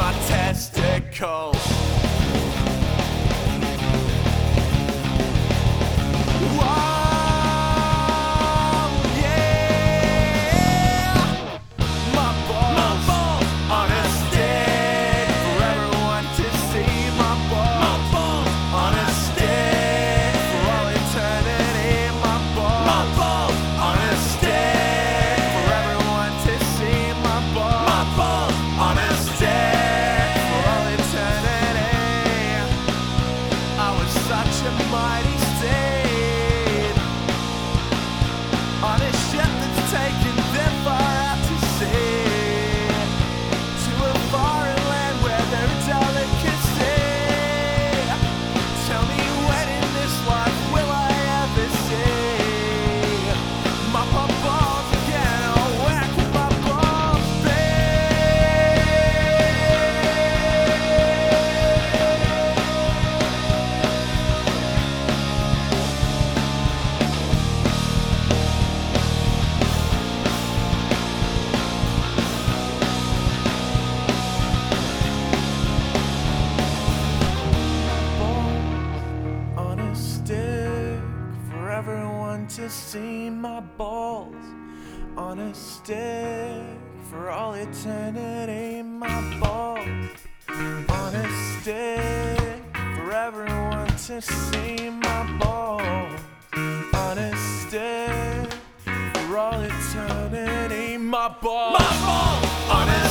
my testicles. Such a mighty state on a ship that's taken them far out to sea, to a foreign land where they're a delicacy. Tell me when in this life will I ever see my pop balls again, or whack with my balls, to see my balls on a stick for all eternity. My balls on a stick for everyone to see. My balls on a stick for all eternity. My balls on a